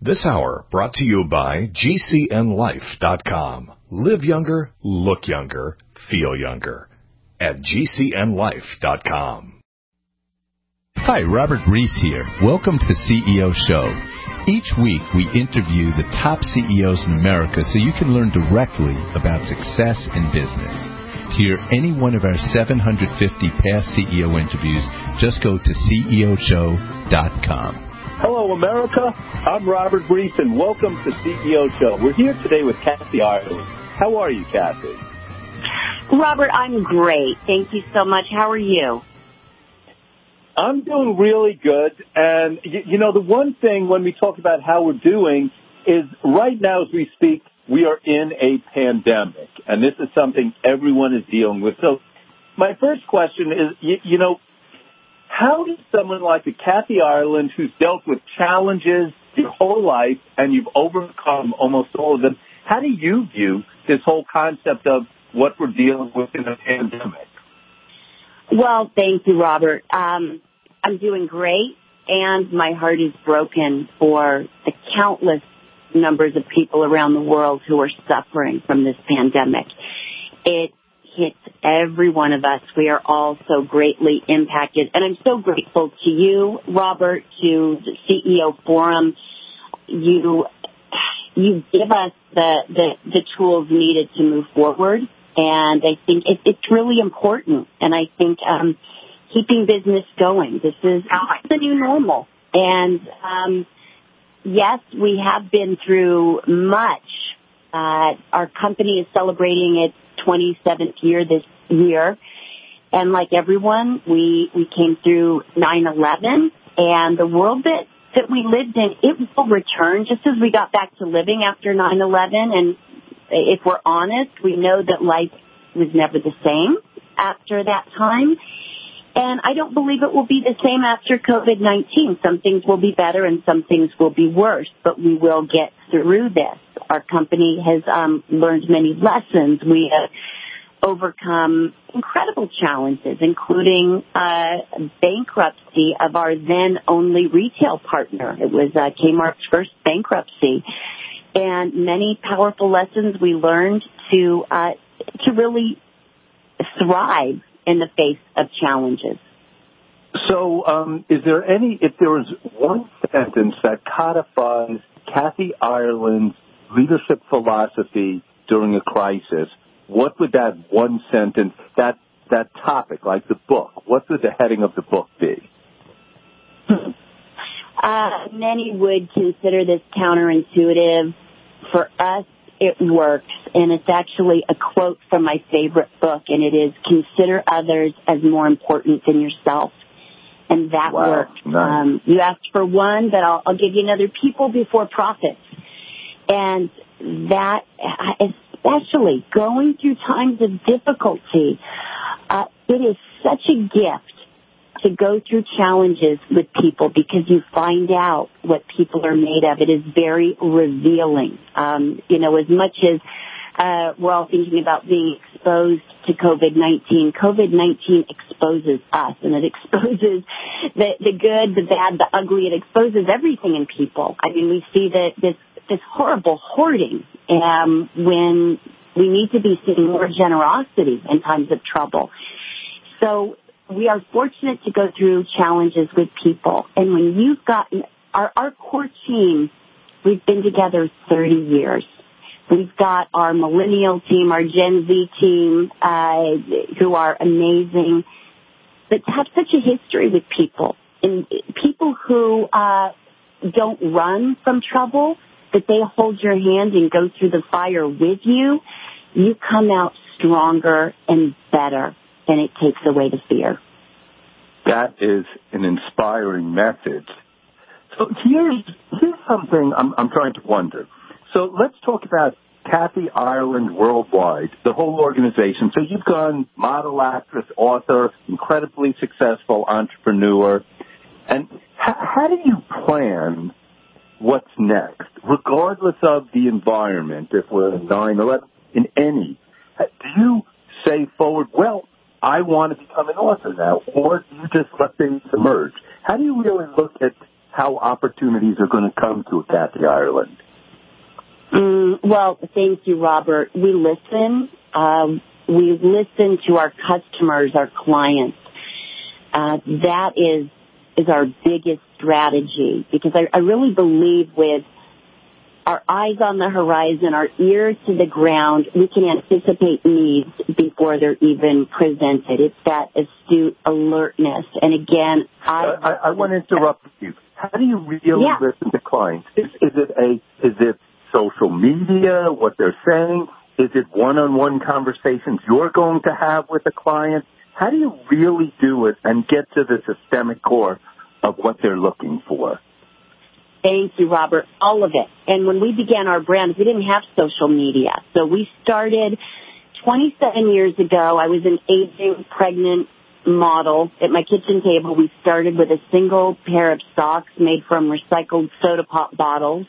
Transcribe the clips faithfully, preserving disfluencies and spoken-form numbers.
This hour brought to you by G C N life dot com. Live younger, look younger, feel younger at G C N life dot com. Hi, Robert Reese here. Welcome to the C E O Show. Each week we interview the top C E Os in America so you can learn directly about success in business. To hear any one of our seven hundred fifty past C E O interviews, just go to C E O show dot com. Hello, America. I'm Robert Reese, and welcome to C E O Show. We're here today with Kathy Ireland. How are you, Kathy? Robert, I'm great. Thank you so much. How are you? I'm doing really good. And, you, you know, the one thing when we talk about how we're doing is right now as we speak, we are in a pandemic. And this is something everyone is dealing with. So my first question is, you, you know, how does someone like a Kathy Ireland, who's dealt with challenges your whole life and you've overcome almost all of them, how do you view this whole concept of what we're dealing with in a pandemic? Well, thank you, Robert. Um, I'm doing great, and my heart is broken for the countless numbers of people around the world who are suffering from this pandemic. It hits every one of us. We are all so greatly impacted. And I'm so grateful to you, Robert, to the C E O Forum. You you give us the, the, the tools needed to move forward. And I think it, it's really important. And I think um, keeping business going, this is the new normal. And um, yes, we have been through much. Uh, our company is celebrating its twenty-seventh year this year. And like everyone, we, we came through nine eleven, and the world that, that we lived in, it will return just as we got back to living after nine eleven. And if we're honest, we know that life was never the same after that time. And I don't believe it will be the same after COVID nineteen. Some things will be better and some things will be worse, but we will get through this. Our company has um, learned many lessons. We have overcome incredible challenges, including uh, bankruptcy of our then only retail partner. It was uh, Kmart's first bankruptcy. And many powerful lessons we learned to uh, to really thrive in the face of challenges. So um, is there any, if there was one sentence that codifies Kathy Ireland's leadership philosophy during a crisis, what would that one sentence, that that topic, like the book, what would the heading of the book be? Uh, many would consider this counterintuitive. For us, it works, and it's actually a quote from my favorite book, and it is, consider others as more important than yourself. And that wow, worked. Nice. Um, you asked for one, but I'll, I'll give you another, people before profits. And that, especially going through times of difficulty, uh, it is such a gift to go through challenges with people because you find out what people are made of. It is very revealing. Um, you know, as much as uh, we're all thinking about being exposed to COVID nineteen, COVID nineteen exposes us, and it exposes the, the good, the bad, the ugly. It exposes everything in people. I mean, we see that this, this horrible hoarding um, when we need to be seeing more generosity in times of trouble. So we are fortunate to go through challenges with people. And when you've gotten our, our core team, we've been together thirty years. We've got our millennial team, our Gen Z team, uh, who are amazing. But to have such a history with people, and people who uh, don't run from trouble, but they hold your hand and go through the fire with you, you come out stronger and better. And it takes away the fear. That is an inspiring message. So here's, here's something I'm, I'm trying to wonder. So let's talk about Kathy Ireland Worldwide, the whole organization. So you've gone model, actress, author, incredibly successful entrepreneur. And how, how do you plan what's next, regardless of the environment, if we're in nine eleven, in any? Do you say forward, well, I want to become an author now, or do you just let things emerge? How do you really look at how opportunities are going to come to Kathy Ireland? Mm, well, thank you, Robert. We listen. Um, we listen to our customers, our clients. Uh, that is is our biggest strategy, because I, I really believe with our eyes on the horizon, our ear to the ground, we can anticipate needs before they're even presented. It's that astute alertness. And again, I I, I want to interrupt you. How do you really yeah. listen to clients? Is, is it a is it social media, what they're saying? Is it one-on-one conversations you're going to have with the client? How do you really do it and get to the systemic core of what they're looking for? Thank you, Robert. All of it. And when we began our brand, we didn't have social media. So we started twenty-seven years ago. I was an aging, pregnant model at my kitchen table. We started with a single pair of socks made from recycled soda pop bottles.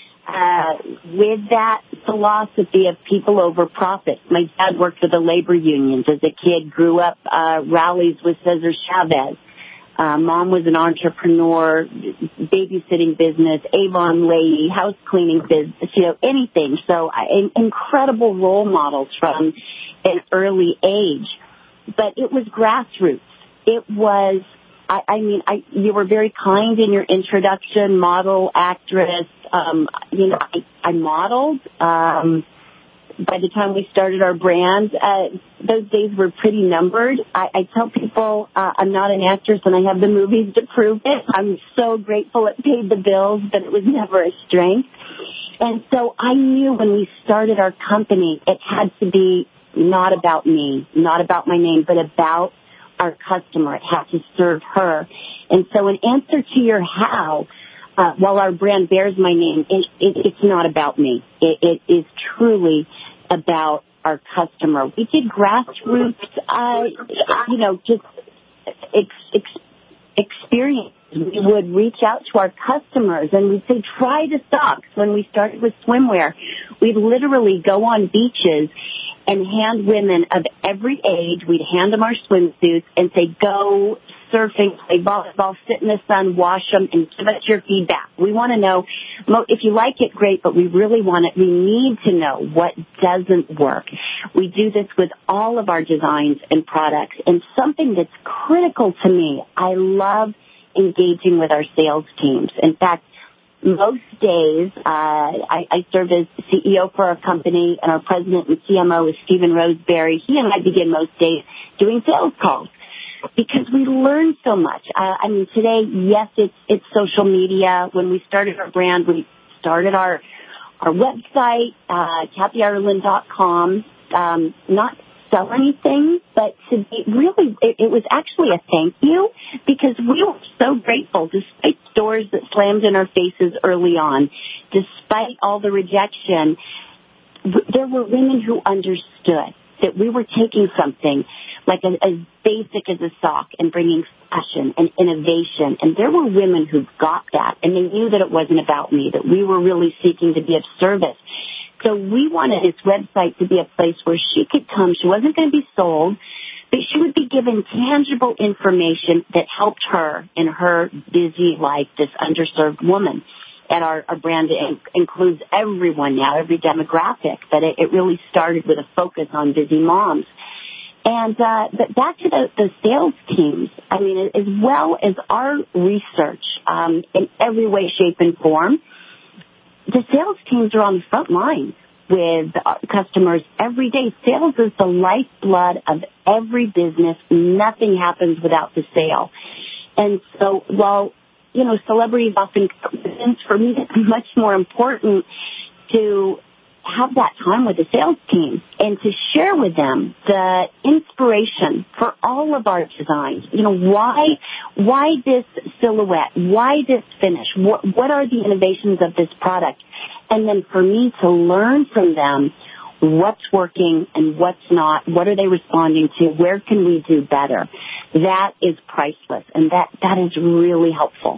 Uh, with that philosophy of people over profit. My dad worked for the labor unions. As a kid, grew up uh, rallies with Cesar Chavez. Uh, mom was an entrepreneur, babysitting business, Avon lady, house cleaning business, you know, anything. So I, incredible role models from an early age. But it was grassroots. It was, I, I mean, I, you were very kind in your introduction, model, actress. Um, you know, I, I modeled. Um, by the time we started our brand, uh, those days were pretty numbered. I, I tell people uh, I'm not an actress and I have the movies to prove it. I'm so grateful it paid the bills, but it was never a strength. And so I knew when we started our company, it had to be not about me, not about my name, but about our customer. It had to serve her. And so in answer to your how, Uh, while our brand bears my name, it, it, it's not about me. It, it is truly about our customer. We did grassroots, uh, you know, just ex, ex, experience. We would reach out to our customers and we'd say, try the socks. When we started with swimwear, we'd literally go on beaches and hand women of every age, we'd hand them our swimsuits and say, go surfing, play volleyball, sit in the sun, wash them, and give us your feedback. We want to know, if you like it, great, but we really want it. We need to know what doesn't work. We do this with all of our designs and products. And something that's critical to me, I love engaging with our sales teams. In fact, most days, uh, I, I serve as C E O for our company, and our president and C M O is Stephen Roseberry. He and I begin most days doing sales calls because we learn so much. Uh, I mean, today, yes, it's it's social media. When we started our brand, we started our our website, uh, Kathy Ireland dot com. Um, not sell anything, but to be really, it, it was actually a thank you because we were so grateful despite doors that slammed in our faces early on, despite all the rejection. There were women who understood that we were taking something like a, as basic as a sock and bringing fashion and innovation. And there were women who got that, and they knew that it wasn't about me, that we were really seeking to be of service. So we wanted this website to be a place where she could come. She wasn't going to be sold, but she would be given tangible information that helped her in her busy life, this underserved woman. And our, our brand includes everyone now, every demographic, but it, it really started with a focus on busy moms. And uh, but back to the, the sales teams, I mean, as well as our research um, in every way, shape, and form, the sales teams are on the front lines with customers every day. Sales is the lifeblood of every business. Nothing happens without the sale. And so while, you know, celebrities often, for me, it's much more important to have that time with the sales team and to share with them the inspiration for all of our designs. You know, why, why this silhouette? Why this finish? What, what are the innovations of this product? And then for me to learn from them what's working and what's not, what are they responding to, where can we do better? That is priceless, and that, that is really helpful.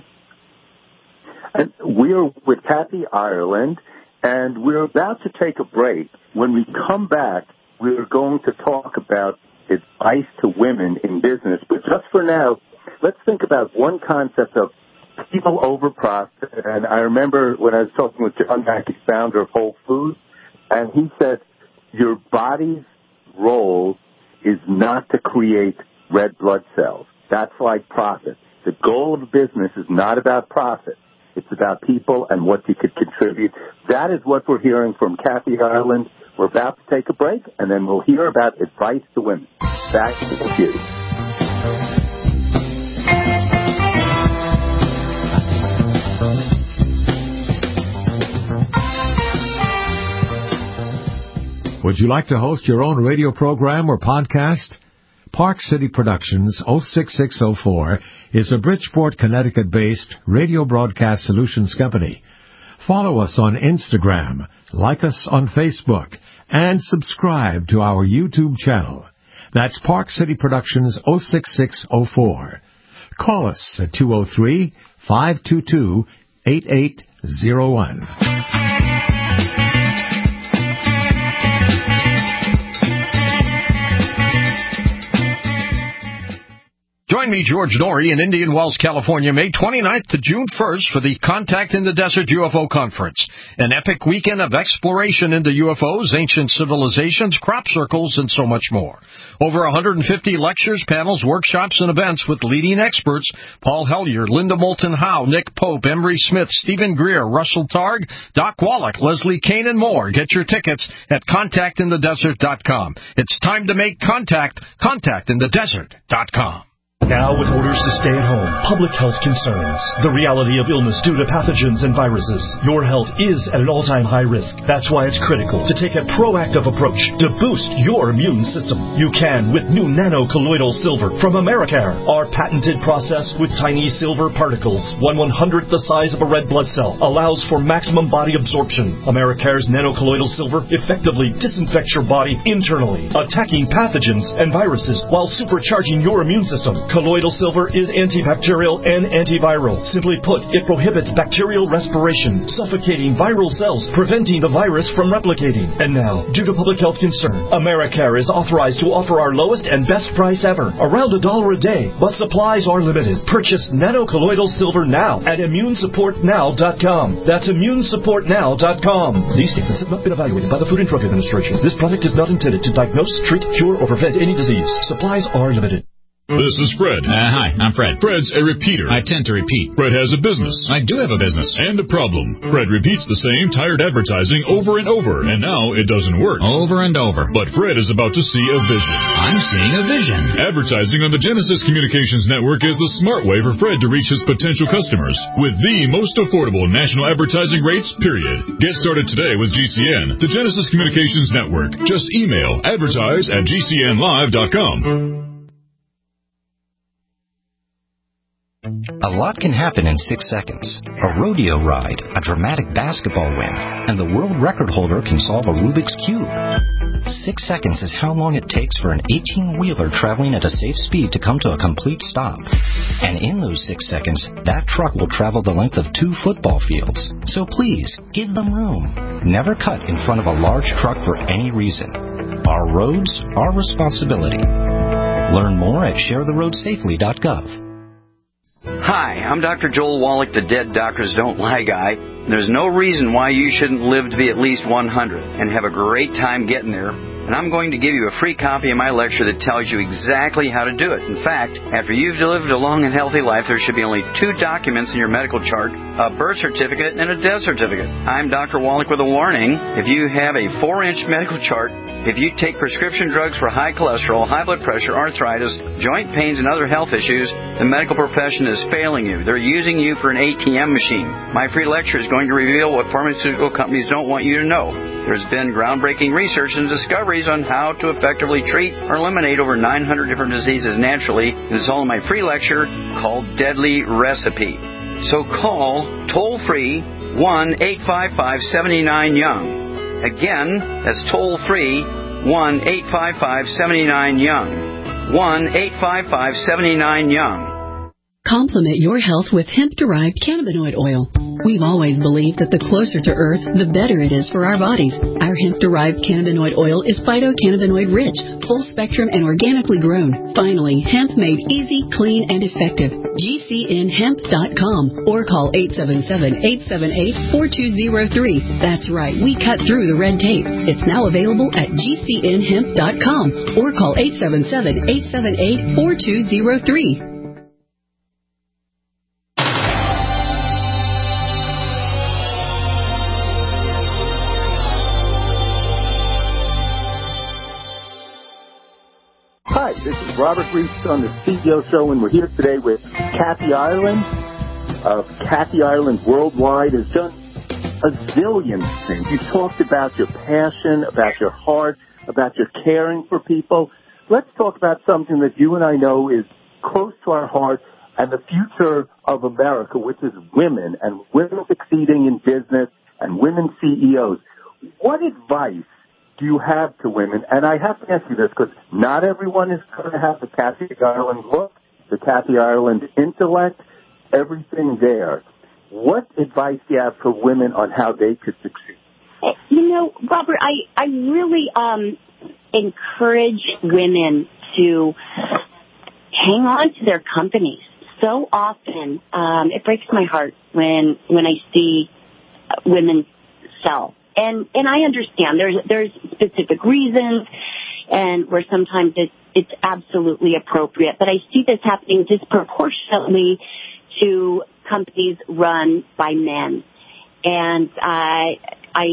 And we're with Kathy Ireland, and we're about to take a break. When we come back, we're going to talk about advice to women in business. But just for now, let's think about one concept of people over-process. And I remember when I was talking with John Mackey, founder of Whole Foods, and he said, your body's role is not to create red blood cells. That's like profit. The goal of a business is not about profit. It's about people and what you could contribute. That is what we're hearing from Kathy Ireland. We're about to take a break, and then we'll hear about advice to women. Back to the cue. Would you like to host your own radio program or podcast? Park City Productions oh six six oh four is a Bridgeport, Connecticut-based radio broadcast solutions company. Follow us on Instagram, like us on Facebook, and subscribe to our YouTube channel. That's Park City Productions oh six six oh four. Call us at two oh three, five two two, eight eight oh one. Join me, George Norrie, in Indian Wells, California, May twenty-ninth to June first for the Contact in the Desert U F O Conference, an epic weekend of exploration into U F Os, ancient civilizations, crop circles, and so much more. Over one hundred fifty lectures, panels, workshops, and events with leading experts: Paul Hellyer, Linda Moulton Howe, Nick Pope, Emery Smith, Stephen Greer, Russell Targ, Doc Wallach, Leslie Kane, and more. Get your tickets at contact in the desert dot com. It's time to make contact. contact in the desert dot com. Now, with orders to stay at home, public health concerns, the reality of illness due to pathogens and viruses, your health is at an all-time high risk. That's why it's critical to take a proactive approach to boost your immune system. You can with new nano-colloidal silver from Americare. Our patented process with tiny silver particles, one one-hundredth the size of a red blood cell, allows for maximum body absorption. Americare's nano-colloidal silver effectively disinfects your body internally, attacking pathogens and viruses while supercharging your immune system. Colloidal silver is antibacterial and antiviral. Simply put, it prohibits bacterial respiration, suffocating viral cells, preventing the virus from replicating. And now, due to public health concern, Americare is authorized to offer our lowest and best price ever, around a dollar a day, but supplies are limited. Purchase nano-colloidal silver now at immune support now dot com. That's immune support now dot com. These statements have not been evaluated by the Food and Drug Administration. This product is not intended to diagnose, treat, cure, or prevent any disease. Supplies are limited. This is Fred. Uh, hi, I'm Fred. Fred's a repeater. I tend to repeat. Fred has a business. I do have a business. And a problem. Fred repeats the same tired advertising over and over, and now it doesn't work. Over and over. But Fred is about to see a vision. I'm seeing a vision. Advertising on the Genesis Communications Network is the smart way for Fred to reach his potential customers with the most affordable national advertising rates, period. Get started today with G C N, the Genesis Communications Network. Just email advertise at G C N live dot com. A lot can happen in six seconds. A rodeo ride, a dramatic basketball win, and the world record holder can solve a Rubik's Cube. Six seconds is how long it takes for an eighteen-wheeler traveling at a safe speed to come to a complete stop. And in those six seconds, that truck will travel the length of two football fields. So please, give them room. Never cut in front of a large truck for any reason. Our roads, our responsibility. Learn more at share the road safely dot gov. Hi, I'm Doctor Joel Wallach, the Dead Doctors Don't Lie guy. There's no reason why you shouldn't live to be at least one hundred and have a great time getting there. And I'm going to give you a free copy of my lecture that tells you exactly how to do it. In fact, after you've lived a long and healthy life, there should be only two documents in your medical chart, a birth certificate and a death certificate. I'm Doctor Wallach with a warning. If you have a four-inch medical chart, if you take prescription drugs for high cholesterol, high blood pressure, arthritis, joint pains, and other health issues, the medical profession is failing you. They're using you for an A T M machine. My free lecture is going to reveal what pharmaceutical companies don't want you to know. There's been groundbreaking research and discoveries on how to effectively treat or eliminate over nine hundred different diseases naturally. It's all in my free lecture called Deadly Recipe. So call toll-free one eight five five, seven nine, young. Again, that's toll-free one eight five five, seven nine, young. one eight five five, seven nine, young. Complement your health with hemp-derived cannabinoid oil. We've always believed that the closer to Earth, the better it is for our bodies. Our hemp-derived cannabinoid oil is phytocannabinoid-rich, full-spectrum, and organically grown. Finally, hemp made easy, clean, and effective. G C N hemp dot com or call eight seven seven, eight seven eight, four two zero three. That's right, we cut through the red tape. It's now available at G C N hemp dot com or call eight seven seven, eight seven eight, four two zero three. Hi, this is Robert Reese on the C E O Show, and we're here today with Kathy Ireland of Kathy Ireland Worldwide. Has done a zillion things. You talked about your passion, about your heart, about your caring for people. Let's talk about something that you and I know is close to our heart and the future of America, which is women and women succeeding in business and women C E Os. What advice do you have to women? And I have to ask you this because not everyone is going to have the Kathy Ireland look, the Kathy Ireland intellect, everything there. What advice do you have for women on how they could succeed? You know, Robert, I, I really um, encourage women to hang on to their companies. So often, um, it breaks my heart when when I see women sell. And and I understand there's there's specific reasons, and where sometimes it's it's absolutely appropriate. But I see this happening disproportionately to companies run by men, and I I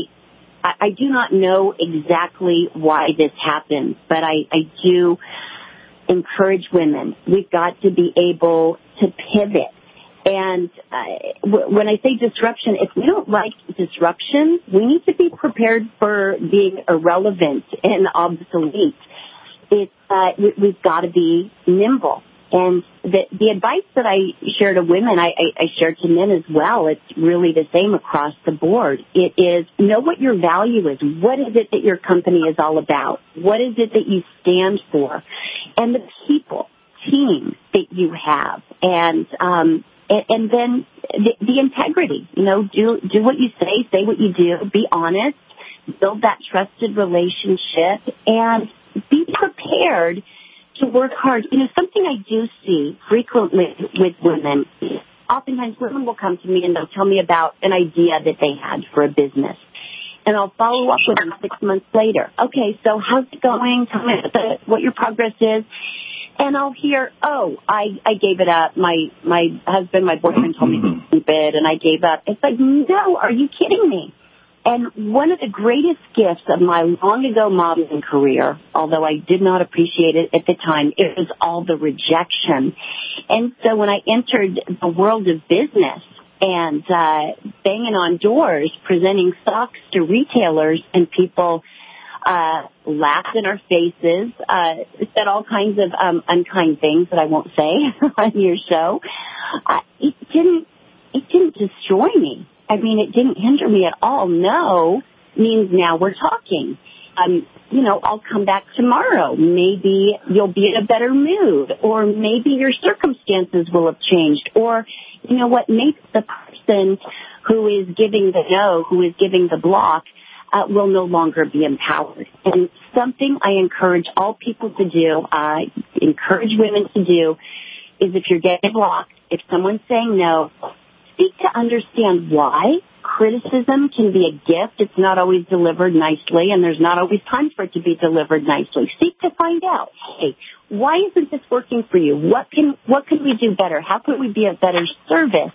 I do not know exactly why this happens, but I I do encourage women. We've got to be able to pivot. And uh, w- when I say disruption, if we don't like disruption, we need to be prepared for being irrelevant and obsolete. It's uh, we- we've got to be nimble. And the, the advice that I share to women, I, I, I share to men as well. It's really the same across the board. It is know what your value is. What is it that your company is all about? What is it that you stand for? And the people, team that you have. And um And then the, the integrity, you know, do do what you say, say what you do, be honest, build that trusted relationship, and be prepared to work hard. You know, something I do see frequently with women, oftentimes women will come to me and they'll tell me about an idea that they had for a business. And I'll follow up with them six months later. Okay, so how's it going? Tell me what, the, what your progress is. And I'll hear, oh, I, I gave it up. My my husband, my boyfriend told me to be stupid, and I gave up. It's like, no, are you kidding me? And one of the greatest gifts of my long-ago modeling career, although I did not appreciate it at the time, it was all the rejection. And so when I entered the world of business and uh, banging on doors, presenting stocks to retailers, and people uh, laughed in our faces, uh, said all kinds of um, unkind things that I won't say on your show, uh, it didn't, it didn't destroy me. I mean, it didn't hinder me at all. No means now we're talking. Um, you know, I'll come back tomorrow. Maybe you'll be in a better mood, or maybe your circumstances will have changed, or, you know what, maybe the person who is giving the no, who is giving the block, uh, will no longer be empowered. And something I encourage all people to do, I uh, encourage women to do, is if you're getting blocked, if someone's saying no, seek to understand why. Criticism can be a gift. It's not always delivered nicely, and there's not always time for it to be delivered nicely. Seek to find out, hey, why isn't this working for you? What can what can we do better? How can we be a better service?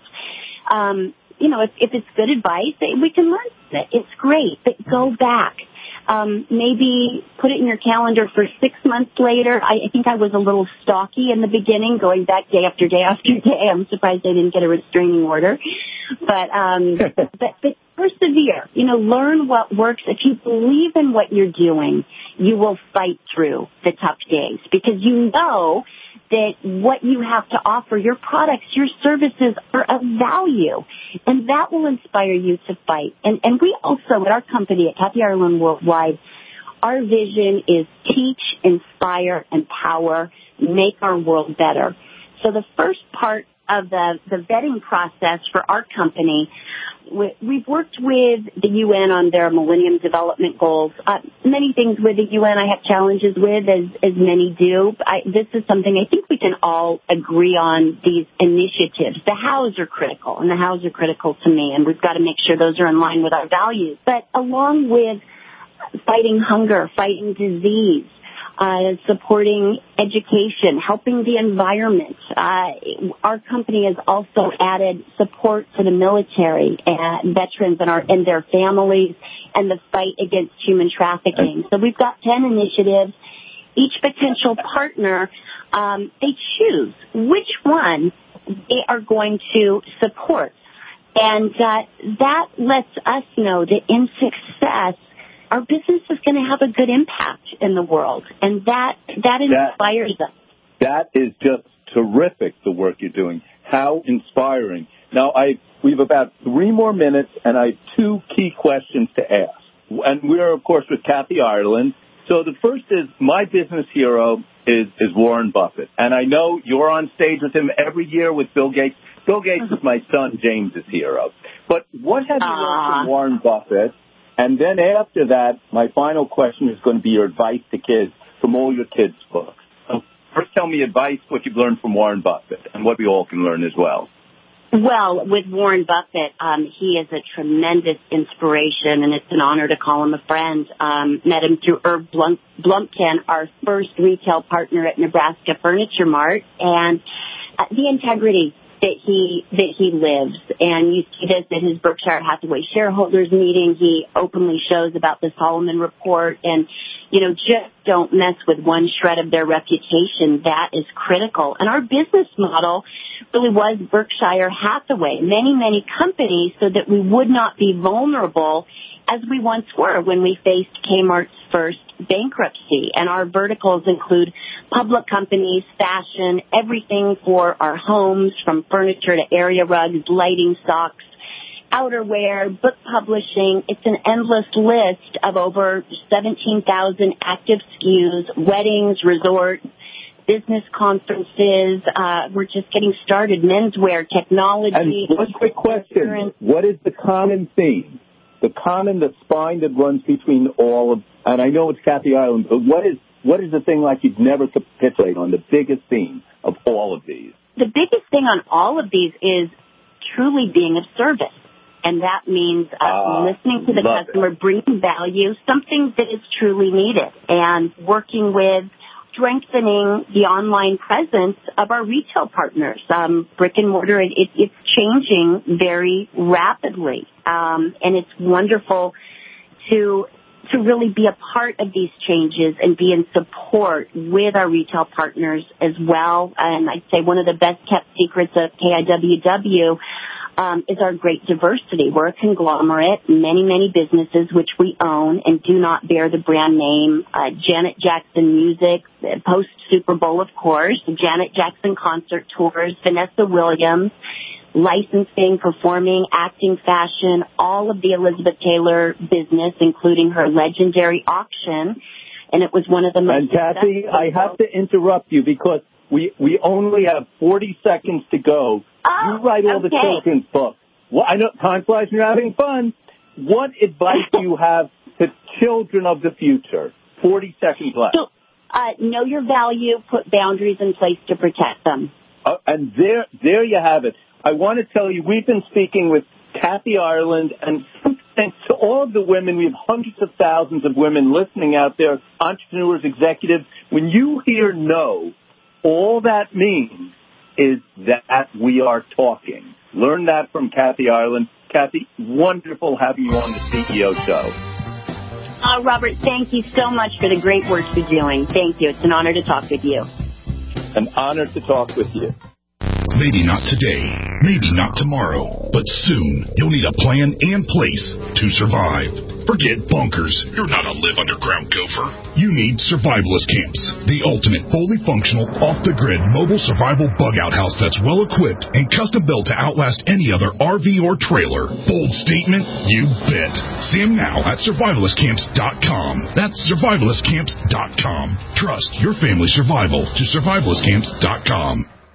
Um, you know, if, if it's good advice, we can learn from it. It's great, but go back. Um, maybe put it in your calendar for six months later. I, I think I was a little stalky in the beginning, going back day after day after day. I'm surprised I didn't get a restraining order. But, um, but, but persevere. You know, learn what works. If you believe in what you're doing, you will fight through the tough days, because you know that what you have to offer, your products, your services, are of value, and that will inspire you to fight. And, and we also, at our company, at Kathy Ireland Worldwide, our vision is teach, inspire, empower, make our world better. So the first part of the, the vetting process for our company, we've worked with the U N on their Millennium Development Goals. Uh, many things with the U N I have challenges with, as, as many do. I, this is something I think we can all agree on, these initiatives. The hows are critical, and the hows are critical to me, and we've got to make sure those are in line with our values. But along with fighting hunger, fighting disease, Uh, supporting education, helping the environment. Uh, our company has also added support for the military and veterans and, our, and their families and the fight against human trafficking. So we've got ten initiatives. Each potential partner, um, they choose which one they are going to support. And uh, that lets us know that in success, our business is going to have a good impact in the world, and that that inspires that, us. That is just terrific, the work you're doing. How inspiring. Now, I we have about three more minutes, and I have two key questions to ask. And we're, of course, with Kathy Ireland. So the first is, my business hero is, is Warren Buffett. And I know you're on stage with him every year with Bill Gates. Bill Gates is my son James's hero. But what have you learned from Warren Buffett? And then after that, my final question is going to be your advice to kids from all your kids' books. So first, tell me advice, what you've learned from Warren Buffett, and what we all can learn as well. Well, with Warren Buffett, um, he is a tremendous inspiration, and it's an honor to call him a friend. Um, met him through Irv Blum- Blumpkin, our first retail partner at Nebraska Furniture Mart, and uh, the integrity that he that he lives. And you see this at his Berkshire Hathaway shareholders meeting. He openly shows about the Solomon Report, and, you know, just don't mess with one shred of their reputation. That is critical. And our business model really was Berkshire Hathaway, many, many companies, so that we would not be vulnerable as we once were when we faced Kmart's first bankruptcy. And our verticals include public companies, fashion, everything for our homes, from furniture to area rugs, lighting, socks, outerwear, book publishing. It's an endless list of over seventeen thousand active S K Us, weddings, resorts, business conferences. Uh, we're just getting started. Menswear, technology. And one quick question. Insurance. What is the common theme? The common, the spine that runs between all of, and I know it's Kathy Ireland, but what is, what is the thing like you'd never capitulate on, the biggest theme of all of these? The biggest thing on all of these is truly being of service. And that means uh, uh, listening to the customer, it. bringing value, something that is truly needed, and working with strengthening the online presence of our retail partners. Um, brick and mortar, it, it, it's changing very rapidly, um, and it's wonderful to to really be a part of these changes and be in support with our retail partners as well. And I'd say one of the best kept secrets of K I W W um, is our great diversity. We're a conglomerate, many, many businesses which we own and do not bear the brand name. Uh, Janet Jackson Music, post Super Bowl, of course, Janet Jackson Concert Tours, Vanessa Williams, licensing, performing, acting, fashion, all of the Elizabeth Taylor business, including her legendary auction. And it was one of the most... And Kathy, I have to interrupt you because we, we only have forty seconds to go. Oh, you write all okay. the children's books. Well, I know time flies when you're having fun. What advice do you have to children of the future? forty seconds left. So, uh, know your value, put boundaries in place to protect them. Uh, and there, there you have it. I want to tell you, we've been speaking with Kathy Ireland, and thanks to all of the women, we have hundreds of thousands of women listening out there, entrepreneurs, executives. When you hear no, all that means is that we are talking. Learn that from Kathy Ireland. Kathy, wonderful having you on the C E O Show. Uh, Robert, thank you so much for the great work you're doing. Thank you. It's an honor to talk with you. An honor to talk with you. Maybe not today, maybe not tomorrow, but soon you'll need a plan and place to survive. Forget bunkers. You're not a live underground gopher. You need Survivalist Camps, the ultimate fully functional, off-the-grid mobile survival bug-out house that's well-equipped and custom-built to outlast any other R V or trailer. Bold statement? You bet. See them now at survivalist camps dot com. That's survivalist camps dot com. Trust your family's survival to survivalist camps dot com.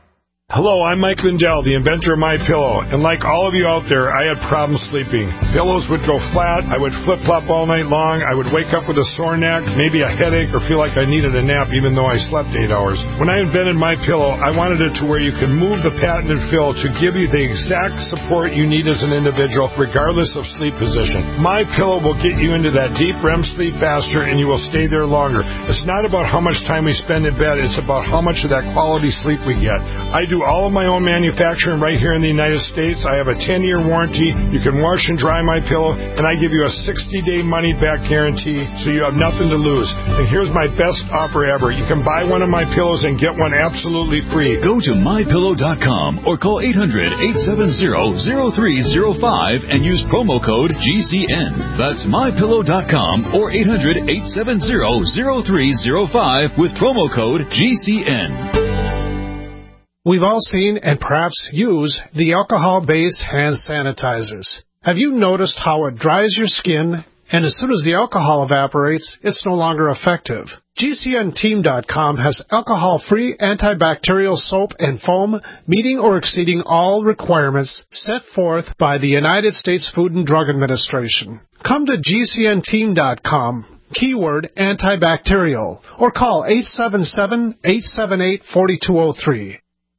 Hello, I'm Mike Lindell, the inventor of MyPillow, and like all of you out there, I had problems sleeping. Pillows would go flat, I would flip-flop all night long, I would wake up with a sore neck, maybe a headache, or feel like I needed a nap even though I slept eight hours. When I invented MyPillow, I wanted it to where you could move the patented fill to give you the exact support you need as an individual, regardless of sleep position. MyPillow will get you into that deep R E M sleep faster, and you will stay there longer. It's not about how much time we spend in bed, it's about how much of that quality sleep we get. I do all of my own manufacturing right here in the United States. I have a ten-year warranty. You can wash and dry my pillow, and I give you a sixty-day money-back guarantee, so you have nothing to lose. And here's my best offer ever. You can buy one of my pillows and get one absolutely free. Go to my pillow dot com or call eight hundred, eight seven zero, zero three zero five and use promo code G C N. That's my pillow dot com or eight hundred, eight seven zero, zero three zero five with promo code G C N. We've all seen and perhaps use the alcohol-based hand sanitizers. Have you noticed how it dries your skin, and as soon as the alcohol evaporates, it's no longer effective? G C N team dot com has alcohol-free antibacterial soap and foam meeting or exceeding all requirements set forth by the United States Food and Drug Administration. Come to G C N team dot com. Keyword antibacterial, or call eight seven seven, eight seven eight, four two zero three.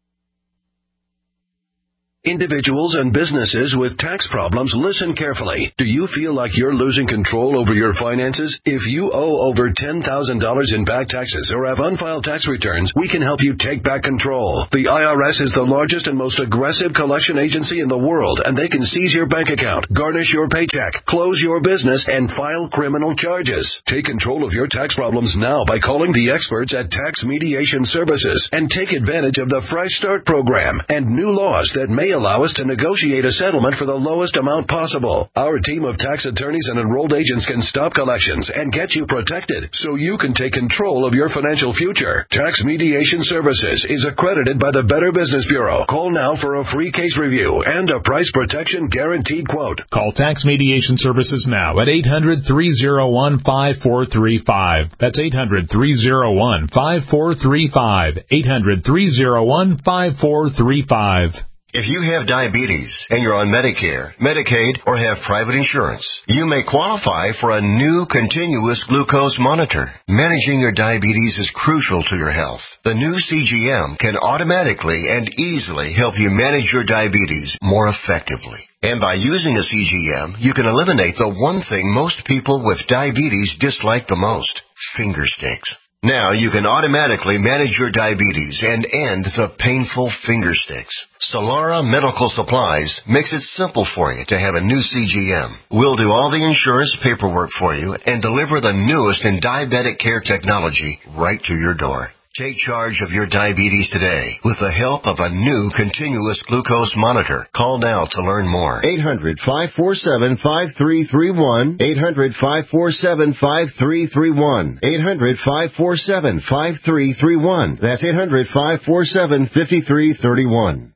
Individuals and businesses with tax problems, listen carefully. Do you feel like you're losing control over your finances? If you owe over ten thousand dollars in back taxes or have unfiled tax returns, we can help you take back control. The I R S is the largest and most aggressive collection agency in the world, and they can seize your bank account, garnish your paycheck, close your business, and file criminal charges. Take control of your tax problems now by calling the experts at Tax Mediation Services and take advantage of the Fresh Start program and new laws that may allow us to negotiate a settlement for the lowest amount possible. Our team of tax attorneys and enrolled agents can stop collections and get you protected so you can take control of your financial future. Tax Mediation Services is accredited by the Better Business Bureau. Call now for a free case review and a price protection guaranteed quote. Call Tax Mediation Services now at eight hundred, three oh one, five four three five. That's eight hundred, three oh one, five four three five. eight hundred, three oh one, five four three five. If you have diabetes and you're on Medicare, Medicaid, or have private insurance, you may qualify for a new continuous glucose monitor. Managing your diabetes is crucial to your health. The new C G M can automatically and easily help you manage your diabetes more effectively. And by using a C G M, you can eliminate the one thing most people with diabetes dislike the most, finger sticks. Now you can automatically manage your diabetes and end the painful finger sticks. Solara Medical Supplies makes it simple for you to have a new C G M. We'll do all the insurance paperwork for you and deliver the newest in diabetic care technology right to your door. Take charge of your diabetes today with the help of a new continuous glucose monitor. Call now to learn more. eight hundred, five four seven, five three three one. eight hundred, five four seven, five three three one. eight hundred, five four seven, five three three one. That's eight hundred, five four seven, five three three one.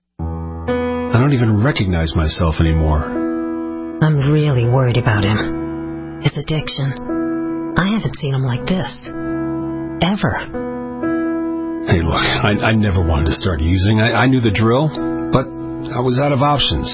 I don't even recognize myself anymore. I'm really worried about him. His addiction. I haven't seen him like this. Ever. Hey, look, I, I never wanted to start using. I, I knew the drill, but I was out of options.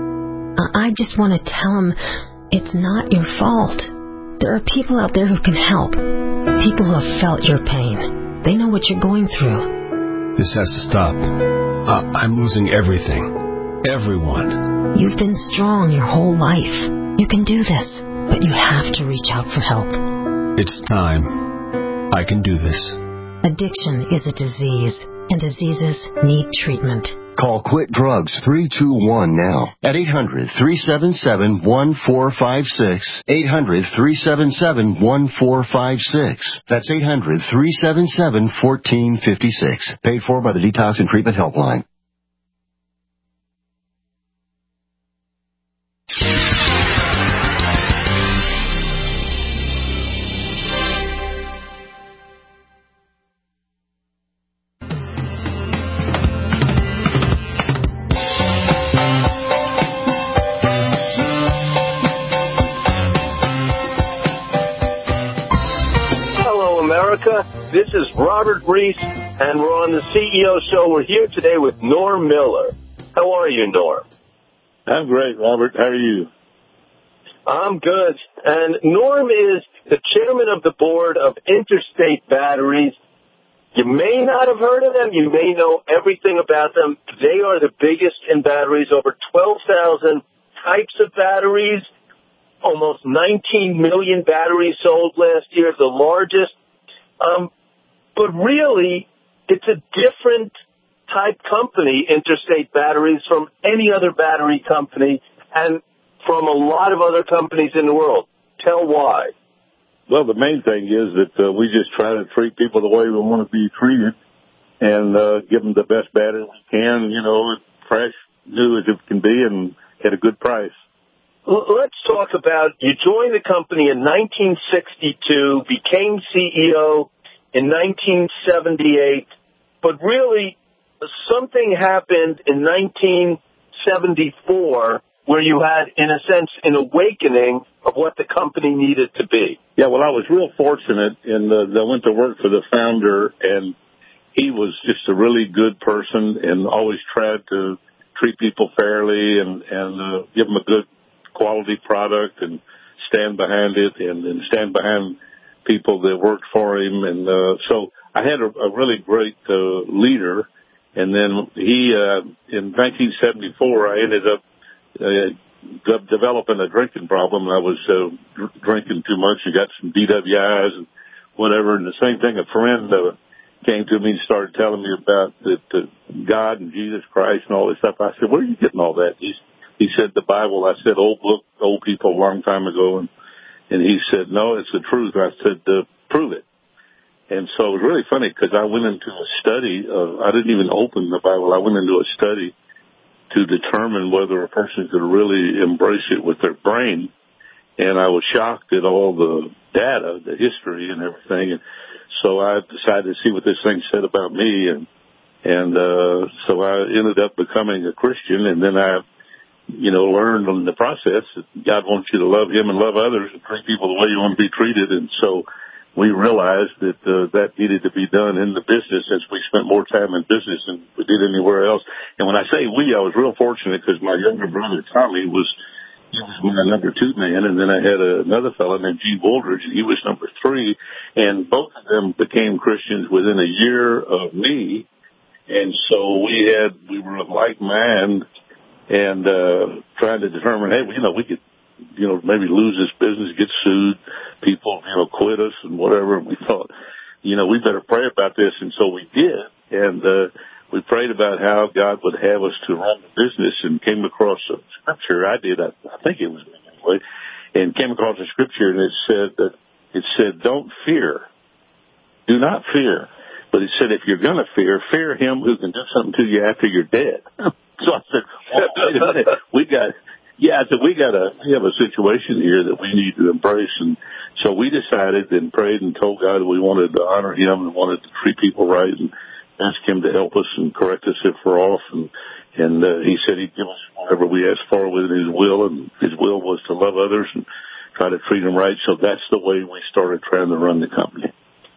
I just want to tell him it's not your fault. There are people out there who can help. People who have felt your pain. They know what you're going through. This has to stop. Uh, I'm losing everything. Everyone. You've been strong your whole life. You can do this, but you have to reach out for help. It's time. I can do this. Addiction is a disease, and diseases need treatment. Call Quit Drugs three two one now at eight hundred, three seven seven, one four five six. eight hundred, three seven seven, one four five six. That's eight hundred, three seven seven, one four five six. Paid for by the Detox and Treatment Helpline. This is Robert Reese, and we're on the C E O Show. We're here today with Norm Miller. How are you, Norm? I'm great, Robert. How are you? I'm good. And Norm is the chairman of the board of Interstate Batteries. You may not have heard of them. You may know everything about them. They are the biggest in batteries, over twelve thousand types of batteries, almost nineteen million batteries sold last year, the largest. Um, but really, it's a different type company, Interstate Batteries, from any other battery company and from a lot of other companies in the world. Tell why. Well, the main thing is that uh, we just try to treat people the way we want to be treated and uh, give them the best battery we can, you know, fresh, new as it can be, and at a good price. Let's talk about, you joined the company in nineteen sixty-two, became C E O in nineteen seventy-eight, but really something happened in nineteen seventy-four where you had, in a sense, an awakening of what the company needed to be. Yeah, well, I was real fortunate, and uh, I went to work for the founder, and he was just a really good person and always tried to treat people fairly and, and uh, give them a good quality product and stand behind it and, and stand behind people that worked for him. And uh, so I had a, a really great uh, leader. And then he, uh, in nineteen seventy-four, I ended up uh, developing a drinking problem. I was uh, dr- drinking too much and got some D W Is and whatever. And the same thing, a friend uh, came to me and started telling me about that uh, God and Jesus Christ and all this stuff. I said, where are you getting all that? He's, he said, the Bible. I said, old book, old people a long time ago. And, and he said, no, it's the truth. I said, uh, prove it. And so it was really funny because I went into a study. Of, I didn't even open the Bible. I went into a study to determine whether a person could really embrace it with their brain. And I was shocked at all the data, the history and everything. And so I decided to see what this thing said about me. And, and, uh, so I ended up becoming a Christian. And then I, you know, learned in the process that God wants you to love him and love others and treat people the way you want to be treated. And so we realized that uh, that needed to be done in the business as we spent more time in business than we did anywhere else. And when I say we, I was real fortunate because my younger brother, Tommy, was, he was my number two man. And then I had a, another fellow named Gene Woldridge, and he was number three. And both of them became Christians within a year of me. And so we had, we were of like mind and uh, trying to determine, hey, you know, we could, you know, maybe lose this business, get sued, people, you know, quit us and whatever. And we thought, you know, we better pray about this. And so we did. And uh, we prayed about how God would have us to run the business and came across a scripture. I did. I, I think it was anyway. And came across a scripture and it said that it said, don't fear. Do not fear. But it said, if you're going to fear, fear him who can do something to you after you're dead. So I said, well, wait a minute. We got... Yeah, so we got a we have a situation here that we need to embrace, and so we decided and prayed and told God we wanted to honor him and wanted to treat people right and ask him to help us and correct us if we're off, and and uh, he said he'd give us whatever we asked for within his will, and his will was to love others and try to treat them right. So that's the way we started trying to run the company.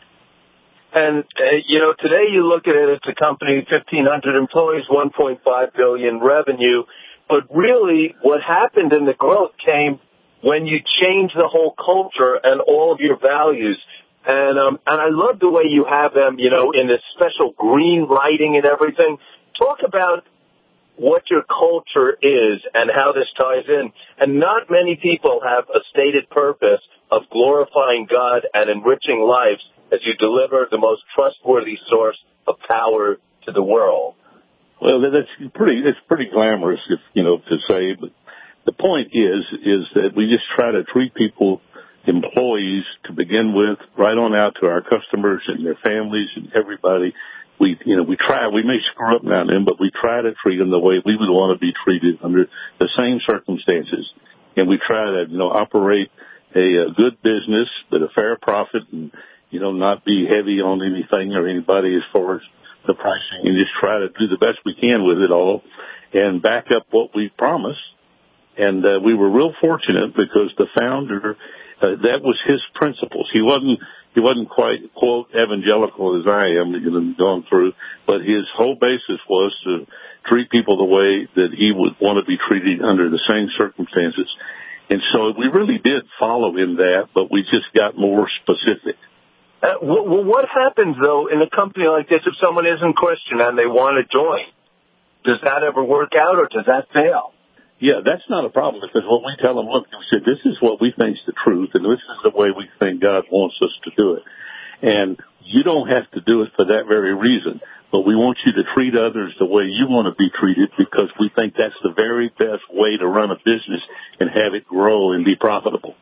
And, uh, you know, today you look at it, it's a company, fifteen hundred employees, one point five billion dollars revenue. But really, what happened in the growth came when you changed the whole culture and all of your values. And um, and I love the way you have them, you know, in this special green lighting and everything. Talk about what your culture is and how this ties in. And not many people have a stated purpose of glorifying God and enriching lives as you deliver the most trustworthy source of power to the world. Well, that's pretty, it's pretty glamorous, if, you know, to say, but the point is, is that we just try to treat people, employees to begin with, right on out to our customers and their families and everybody. We, you know, we try, we may screw up now and then, but we try to treat them the way we would want to be treated under the same circumstances. And we try to, you know, operate a, a good business, but a fair profit and, you know, not be heavy on anything or anybody as far as the pricing, and just try to do the best we can with it all and back up what we promise And uh, we were real fortunate because the founder, uh, that was his principles. He wasn't he wasn't quite, quote, evangelical as I am, you know, gone through, but his whole basis was to treat people the way that he would want to be treated under the same circumstances. And so we really did follow in that, but we just got more specific. Uh, well, what happens, though, in a company like this if someone isn't Christian and they want to join? Does that ever work out, or does that fail? Yeah, that's not a problem, because what we tell them, look, we said, this is what we think is the truth, and this is the way we think God wants us to do it. And you don't have to do it for that very reason, but we want you to treat others the way you want to be treated, because we think that's the very best way to run a business and have it grow and be profitable.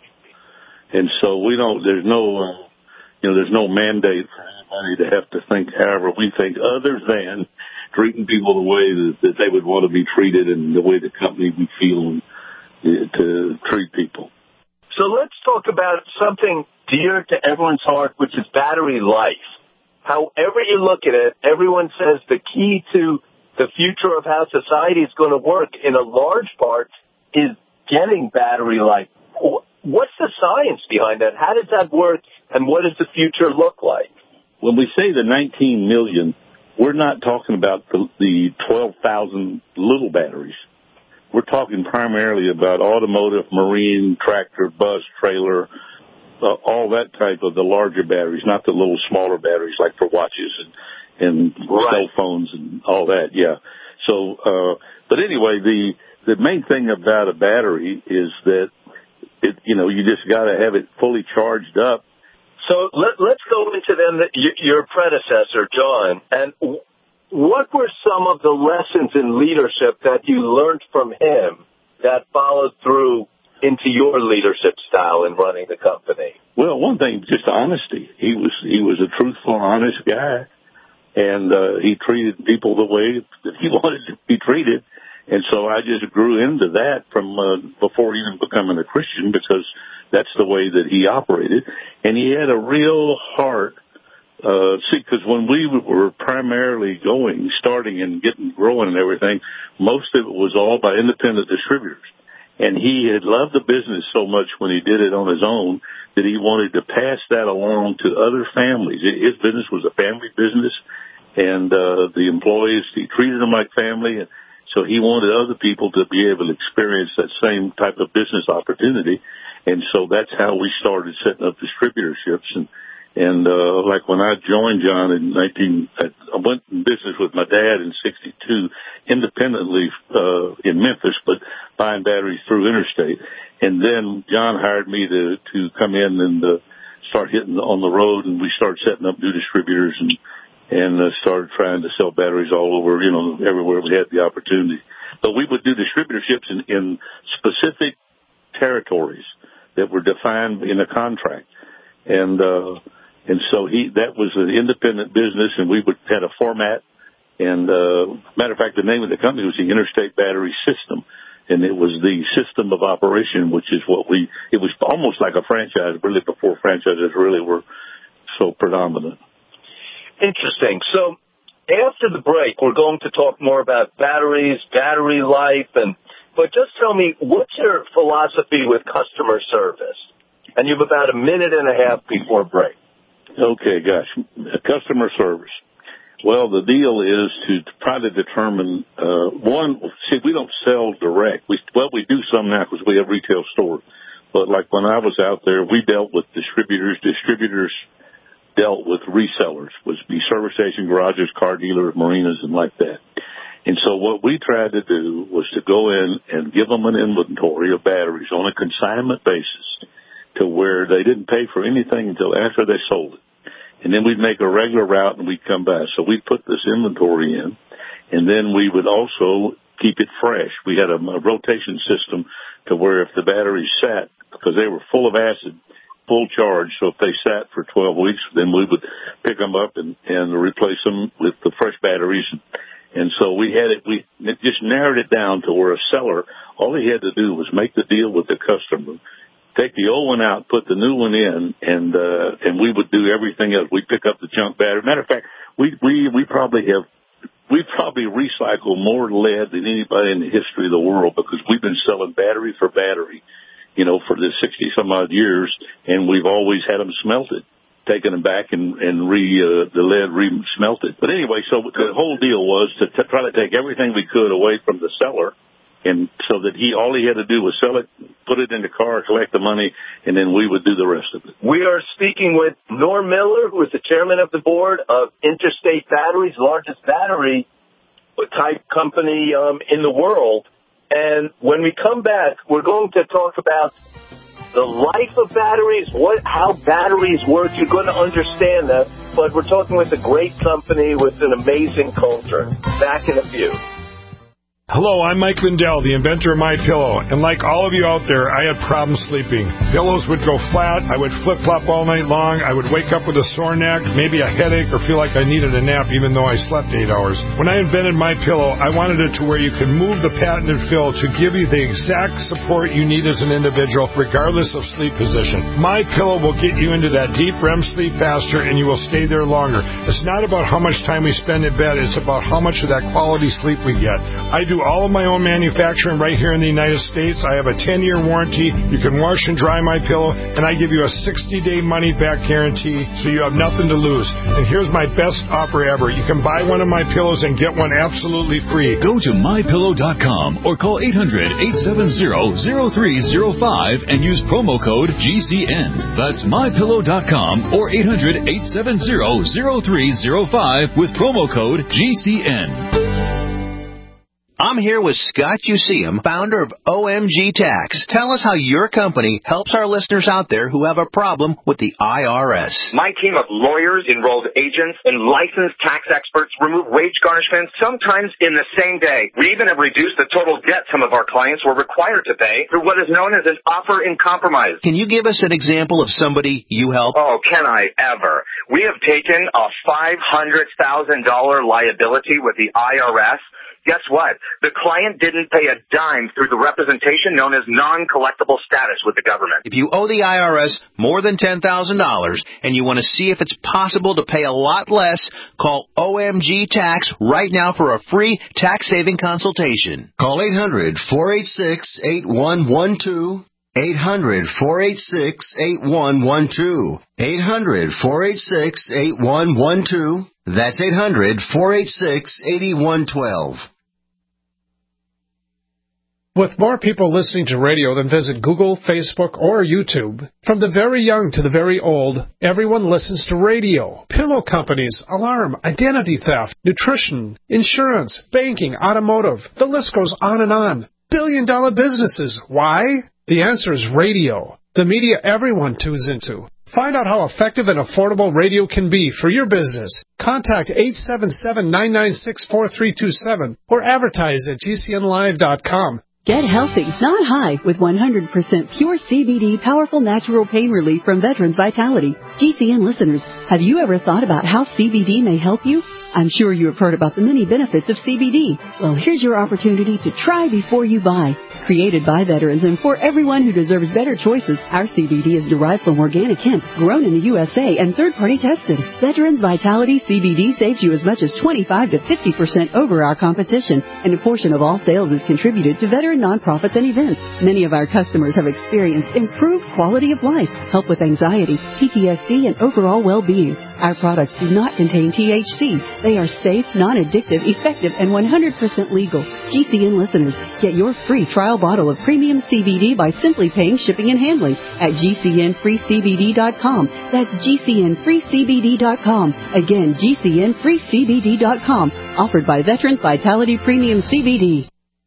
And so we don't, there's no, uh, you know, there's no mandate for anybody to have to think however we think, other than treating people the way that, that they would want to be treated and the way the company would feel uh, to treat people. So let's talk about something dear to everyone's heart, which is battery life. However you look at it, everyone says the key to the future of how society is going to work in a large part is getting battery life. What's the science behind that? How does that work, and what does the future look like? When we say the nineteen million, we're not talking about the, the twelve thousand little batteries. We're talking primarily about automotive, marine, tractor, bus, trailer, uh, all that type of the larger batteries, not the little smaller batteries like for watches and, and right. cell phones and all that, yeah. So, uh, but anyway, the, the main thing about a battery is that, it, you know, you just got to have it fully charged up. So let, let's go into then the, your predecessor, John, and what were some of the lessons in leadership that you learned from him that followed through into your leadership style in running the company? Well, one thing, just honesty. He was he was a truthful, honest guy, and uh, he treated people the way that he wanted to be treated. And so I just grew into that from uh, before even becoming a Christian, because that's the way that he operated. And he had a real heart. Uh, see, because when we were primarily going, starting and getting growing and everything, most of it was all by independent distributors. And he had loved the business so much when he did it on his own that he wanted to pass that along to other families. His business was a family business, and uh, the employees, he treated them like family. And so he wanted other people to be able to experience that same type of business opportunity. And so that's how we started setting up distributorships. And, and uh, like when I joined John in nineteen, I went in business with my dad in sixty-two, independently uh, in Memphis, but buying batteries through Interstate. And then John hired me to, to come in and uh, start hitting on the road, and we started setting up new distributors and and uh, started trying to sell batteries all over, you know, everywhere we had the opportunity. But we would do distributorships in, in specific territories that were defined in a contract. And, uh, and so he, that was an independent business, and we would had a format. And, uh, matter of fact, the name of the company was the Interstate Battery System. And it was the system of operation, which is what we, it was almost like a franchise, really, before franchises really were so predominant. Interesting. So after the break, we're going to talk more about batteries, battery life, and but just tell me, what's your philosophy with customer service? And you have about a minute and a half before break. Okay, gosh, customer service. Well, the deal is to try to determine, uh, one, see, we don't sell direct. We, well, we do some now because we have retail stores. But like when I was out there, we dealt with distributors. Distributors dealt with resellers, was be service station, garages, car dealers, marinas, and like that. And so what we tried to do was to go in and give them an inventory of batteries on a consignment basis to where they didn't pay for anything until after they sold it. And then we'd make a regular route and we'd come back. So we'd put this inventory in, and then we would also keep it fresh. We had a, a rotation system to where if the batteries sat, because they were full of acid, full charge, so if they sat for twelve weeks, then we would pick them up and, and replace them with the fresh batteries. And, and so we had it, we it just narrowed it down to where a seller, all he had to do was make the deal with the customer, take the old one out, put the new one in, and uh, and we would do everything else. We'd pick up the junk battery. Matter of fact, we we we probably have we probably recycle more lead than anybody in the history of the world because we've been selling battery for battery, you know, for the sixty some odd years, and we've always had them smelted, taking them back and, and re, uh, the lead re-smelted. But anyway, so the whole deal was to t- try to take everything we could away from the seller, and so that he, all he had to do was sell it, put it in the car, collect the money, and then we would do the rest of it. We are speaking with Norm Miller, who is the chairman of the board of Interstate Batteries, largest battery type company um, in the world. And when we come back, we're going to talk about the life of batteries, what, how batteries work. You're going to understand that. But we're talking with a great company with an amazing culture. Back in a few. Hello, I'm Mike Lindell, the inventor of MyPillow, and like all of you out there, I had problems sleeping. Pillows would go flat, I would flip-flop all night long, I would wake up with a sore neck, maybe a headache, or feel like I needed a nap even though I slept eight hours. When I invented MyPillow, I wanted it to where you could move the patented fill to give you the exact support you need as an individual, regardless of sleep position. MyPillow will get you into that deep R E M sleep faster, and you will stay there longer. It's not about how much time we spend in bed, it's about how much of that quality sleep we get. I do all of my own manufacturing right here in the United States. I have a ten-year warranty. You can wash and dry my pillow, and I give you a sixty-day money-back guarantee, so you have nothing to lose. And here's my best offer ever. You can buy one of my pillows and get one absolutely free. Go to my pillow dot com or call eight hundred, eight seven zero, zero three zero five and use promo code G C N. That's my pillow dot com or eight hundred, eight seven zero, zero three zero five with promo code G C N. I'm here with Scott Useum, founder of O M G Tax. Tell us how your company helps our listeners out there who have a problem with the I R S. My team of lawyers, enrolled agents, and licensed tax experts remove wage garnishments sometimes in the same day. We even have reduced the total debt some of our clients were required to pay through what is known as an offer in compromise. Can you give us an example of somebody you help? Oh, can I ever? We have taken a five hundred thousand dollars liability with the I R S. Guess what? The client didn't pay a dime through the representation known as non-collectible status with the government. If you owe the I R S more than ten thousand dollars and you want to see if it's possible to pay a lot less, call O M G Tax right now for a free tax-saving consultation. Call eight hundred, four eight six, eight one one two. eight hundred, four eight six, eight one one two. eight hundred, four eight six, eight one one two. That's eight hundred, four eight six, eight one one two. With more people listening to radio than visit Google, Facebook, or YouTube, from the very young to the very old, everyone listens to radio. Pillow companies, alarm, identity theft, nutrition, insurance, banking, automotive, the list goes on and on. Billion-dollar businesses. Why? The answer is radio, the media everyone tunes into. Find out how effective and affordable radio can be for your business. Contact eight seven seven, nine nine six, four three two seven or advertise at G C N live dot com. Get healthy, not high, with one hundred percent pure C B D powerful natural pain relief from Veterans Vitality. G C N listeners, have you ever thought about how C B D may help you? I'm sure you have heard about the many benefits of C B D. Well, here's your opportunity to try before you buy. Created by veterans and for everyone who deserves better choices, our C B D is derived from organic hemp, grown in the U S A and third-party tested. Veterans Vitality C B D saves you as much as twenty-five to fifty percent over our competition, and a portion of all sales is contributed to veteran nonprofits and events. Many of our customers have experienced improved quality of life, help with anxiety, P T S D, and overall well-being. Our products do not contain T H C. They are safe, non-addictive, effective, and one hundred percent legal. G C N listeners, get your free trial bottle of premium C B D by simply paying shipping and handling at G C N free C B D dot com. That's G C N free C B D dot com. Again, G C N free C B D dot com. Offered by Veterans Vitality Premium C B D.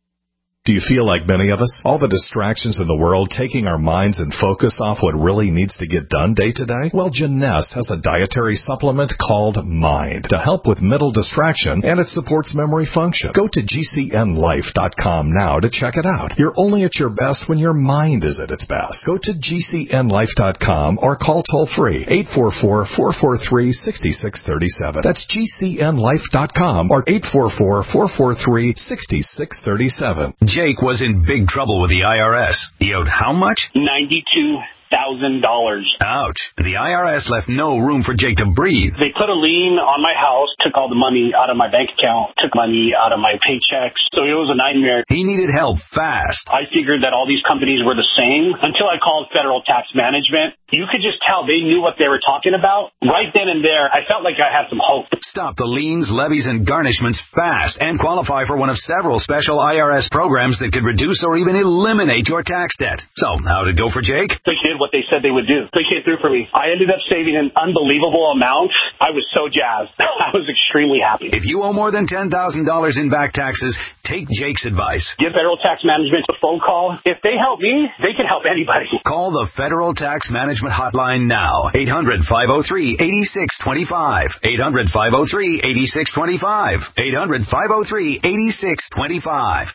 Do you feel like many of us? All the distractions in the world taking our minds and focus off what really needs to get done day to day? Well, Jeunesse has a dietary supplement called Mind to help with mental distraction, and it supports memory function. Go to G C N life dot com now to check it out. You're only at your best when your mind is at its best. Go to G C N life dot com or call toll-free eight four four, four four three, six six three seven. That's G C N life dot com or eight four four, four four three, six six three seven. Jake was in big trouble with the I R S. He owed how much? ninety-two thousand dollars. Ouch. The I R S left no room for Jake to breathe. They put a lien on my house, took all the money out of my bank account, took money out of my paychecks. So it was a nightmare. He needed help fast. I figured that all these companies were the same until I called Federal Tax Management. You could just tell they knew what they were talking about. Right then and there, I felt like I had some hope. Stop the liens, levies, and garnishments fast and qualify for one of several special I R S programs that could reduce or even eliminate your tax debt. So, how did it go for Jake? They did what they said they would do. They came through for me. I ended up saving an unbelievable amount. I was so jazzed. I was extremely happy. If you owe more than ten thousand dollars in back taxes, take Jake's advice. Give Federal Tax Management a phone call. If they help me, they can help anybody. Call the Federal Tax Management Hotline now. eight hundred, five oh three, eight six two five. eight hundred, five oh three, eight six two five. eight hundred, five oh three, eight six two five.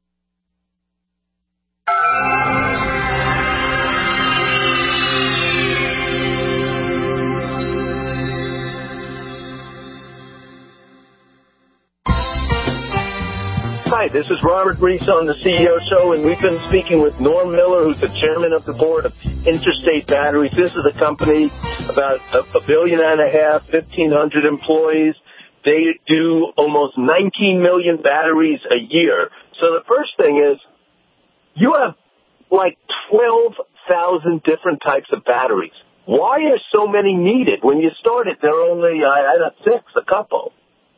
Hi, this is Robert Reese on the C E O Show, and we've been speaking with Norm Miller, who's the chairman of the board of Interstate Batteries. This is a company about a, a billion and a half, fifteen hundred employees. They do almost nineteen million batteries a year. So the first thing is, you have like twelve thousand different types of batteries. Why are so many needed? When you started, there were only, I had six, a couple.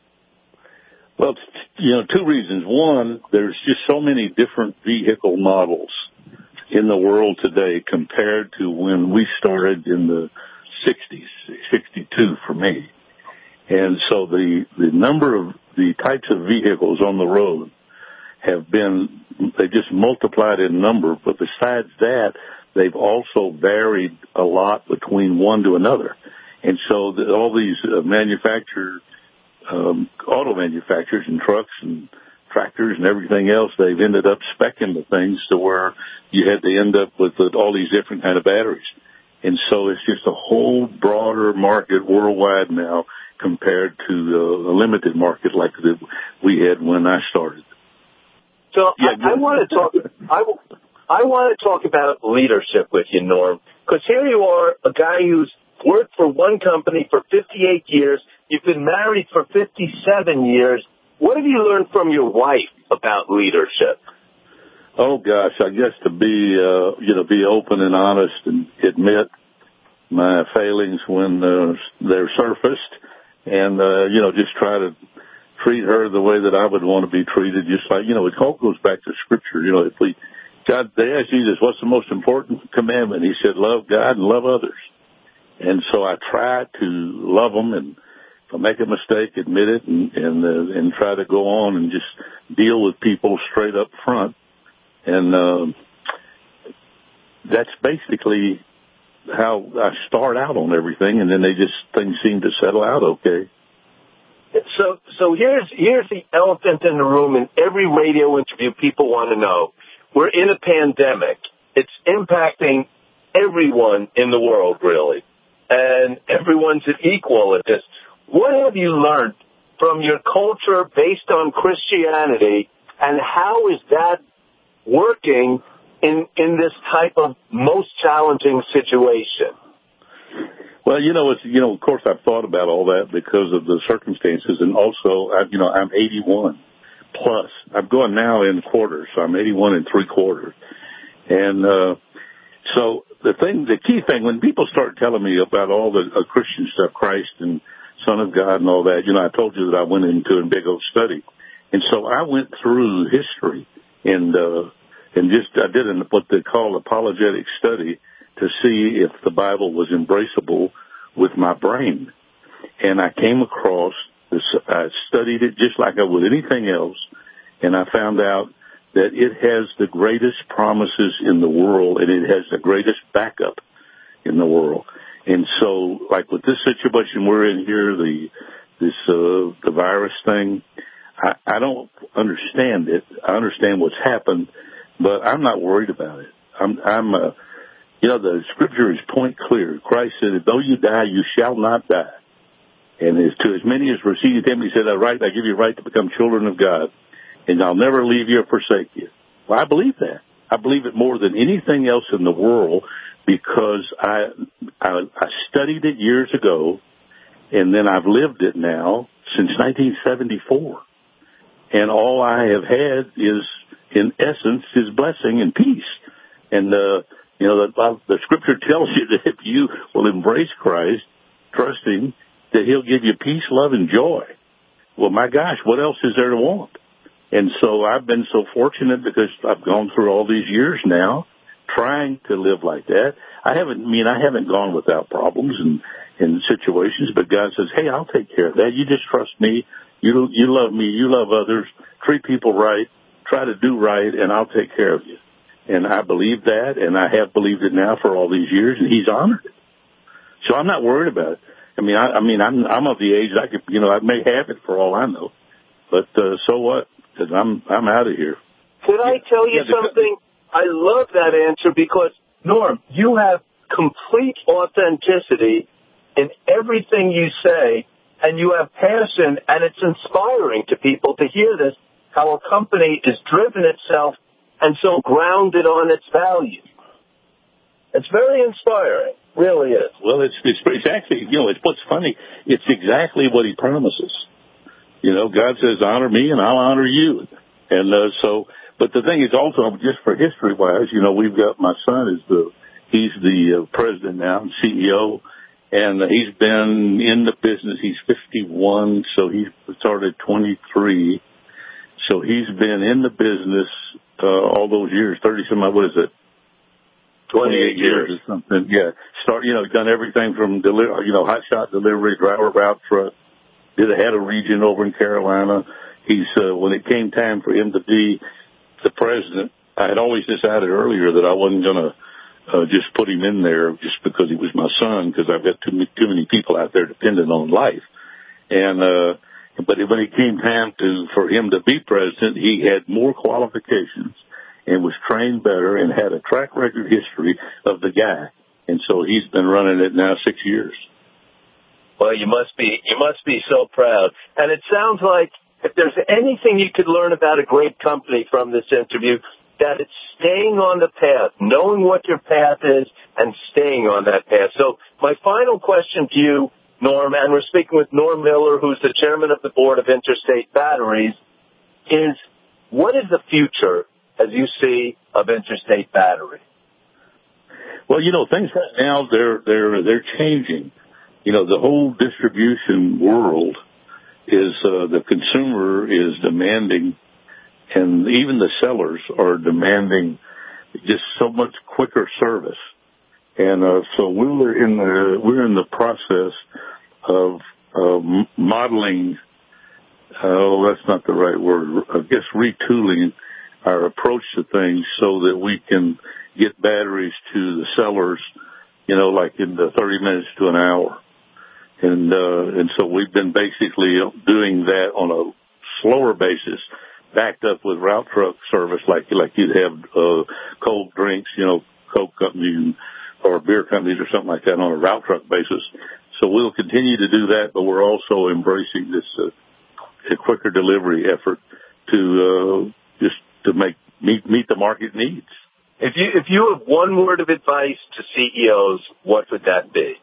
Well, you know, two reasons. One, there's just so many different vehicle models in the world today compared to when we started in the sixties, sixty-two for me. And so the, the number of the types of vehicles on the road have been, they just multiplied in number. But besides that, they've also varied a lot between one to another. And so the, all these uh, manufacturers, Um, auto manufacturers and trucks and tractors and everything else, they've ended up speccing the things to where you had to end up with uh, all these different kind of batteries. And so it's just a whole broader market worldwide now compared to uh, a limited market like that we had when I started. So yeah, I, I want to talk. I, I want to talk about leadership with you, Norm, because here you are, a guy who's worked for one company for fifty-eight years. You've been married for fifty-seven years. What have you learned from your wife about leadership? Oh gosh, I guess to be, uh, you know, be open and honest and admit my failings when uh, they're surfaced, and uh, you know, just try to treat her the way that I would want to be treated. Just like, you know, it all goes back to Scripture. You know, if we, God, they asked Jesus, what's the most important commandment? He said, love God and love others. And so I try to love them, and if I make a mistake, admit it, and and, uh, and try to go on and just deal with people straight up front. And uh, that's basically how I start out on everything, and then they just things seem to settle out okay. So so here's here's the elephant in the room. In every radio interview, people want to know: we're in a pandemic. It's impacting everyone in the world, really. And everyone's equal at this. What have you learned from your culture based on Christianity, and how is that working in in this type of most challenging situation? Well, you know, it's, you know, of course, I've thought about all that because of the circumstances, and also, I, you know, I'm eighty-one plus. I'm going now in quarters, so I'm eighty-one and three quarters, and uh, so. The thing, the key thing, when people start telling me about all the uh, Christian stuff, Christ and Son of God and all that, you know, I told you that I went into a big old study. And so I went through history and, uh, and just, I did an, what they call apologetic study to see if the Bible was embraceable with my brain. And I came across this, I studied it just like I would anything else, and I found out that it has the greatest promises in the world, and it has the greatest backup in the world. And so, like with this situation we're in here, the this uh, the virus thing, I, I don't understand it. I understand what's happened, but I'm not worried about it. I'm, I'm, uh, you know, the Scripture is point clear. Christ said, "Though you die, you shall not die." And as to as many as received him, he said, "I right, I give you right to become children of God, and I'll never leave you or forsake you." Well, I believe that. I believe it more than anything else in the world, because I, I I studied it years ago, and then I've lived it now since nineteen seventy-four. And all I have had is, in essence, His blessing and peace. And, uh, you know, the, the Scripture tells you that if you will embrace Christ, trust Him, that He'll give you peace, love, and joy. Well, my gosh, what else is there to want? And so I've been so fortunate because I've gone through all these years now trying to live like that. I haven't, I mean, I haven't gone without problems and, and situations, but God says, hey, I'll take care of that. You just trust me. You, you love me. You love others. Treat people right. Try to do right, and I'll take care of you. And I believe that, and I have believed it now for all these years, and He's honored it. So I'm not worried about it. I mean, I, I mean, I'm, I'm of the age I could, you know, I may have it for all I know, but uh, so what? Because I'm, I'm out of here. Could I tell you yeah, something? I love that answer because, Norm, you have complete authenticity in everything you say, and you have passion, and it's inspiring to people to hear this, how a company is driven itself and so grounded on its values. It's very inspiring, really is. Well, it's, it's, it's actually, you know, it's what's funny. It's exactly what He promises. You know, God says, honor me and I'll honor you. And uh, so, but the thing is also, just for history-wise, you know, we've got, my son is the, he's the uh, president now and C E O, and uh, he's been in the business. He's fifty-one, so he started twenty-three. So he's been in the business uh, all those years, thirty-some, what is it? twenty-eight years or something. Yeah. Start, you know, done everything from, deli- you know, hot shot delivery, driver route truck. Did a had a region over in Carolina. He's, uh, when it came time for him to be the president, I had always decided earlier that I wasn't going to uh, just put him in there just because he was my son, because I've got too many, too many people out there dependent on life. And, uh, but when it came time to, for him to be president, he had more qualifications and was trained better and had a track record history of the guy. And so he's been running it now six years. Well, you must be, you must be so proud. And it sounds like if there's anything you could learn about a great company from this interview, that it's staying on the path, knowing what your path is and staying on that path. So my final question to you, Norm, and we're speaking with Norm Miller, who's the chairman of the board of Interstate Batteries, is what is the future, as you see, of Interstate Battery? Well, you know, things right now, they're, they're, they're changing. You know, the whole distribution world is, uh, the consumer is demanding, and even the sellers are demanding just so much quicker service. And, uh, so we're in the, we're in the process of, uh, modeling, oh, that's not the right word, I guess retooling our approach to things so that we can get batteries to the sellers, you know, like in the thirty minutes to an hour. And, uh, and so we've been basically doing that on a slower basis, backed up with route truck service, like, like you'd have, uh, cold drinks, you know, Coke companies and, or beer companies or something like that on a route truck basis. So we'll continue to do that, but we're also embracing this, uh, quicker delivery effort to, uh, just to make, meet, meet the market needs. If you, if you have one word of advice to C E Os, what would that be?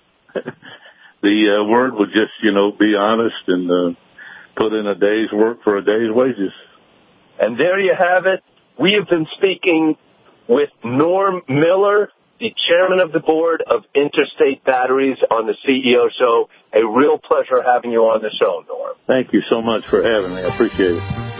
The uh, word would just, you know, be honest and uh, put in a day's work for a day's wages. And there you have it. We have been speaking with Norm Miller, the chairman of the board of Interstate Batteries, on the C E O Show. A real pleasure having you on the show, Norm. Thank you so much for having me. I appreciate it.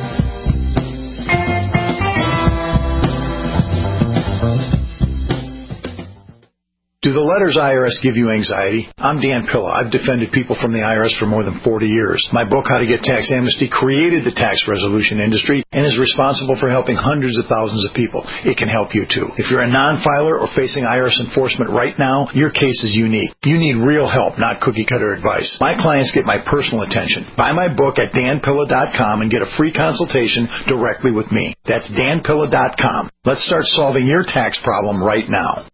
Do the letters I R S give you anxiety? I'm Dan Pilla. I've defended people from the I R S for more than forty years. My book, How to Get Tax Amnesty, created the tax resolution industry and is responsible for helping hundreds of thousands of people. It can help you too. If you're a non-filer or facing I R S enforcement right now, your case is unique. You need real help, not cookie-cutter advice. My clients get my personal attention. Buy my book at dan pilla dot com and get a free consultation directly with me. That's dan pilla dot com. Let's start solving your tax problem right now.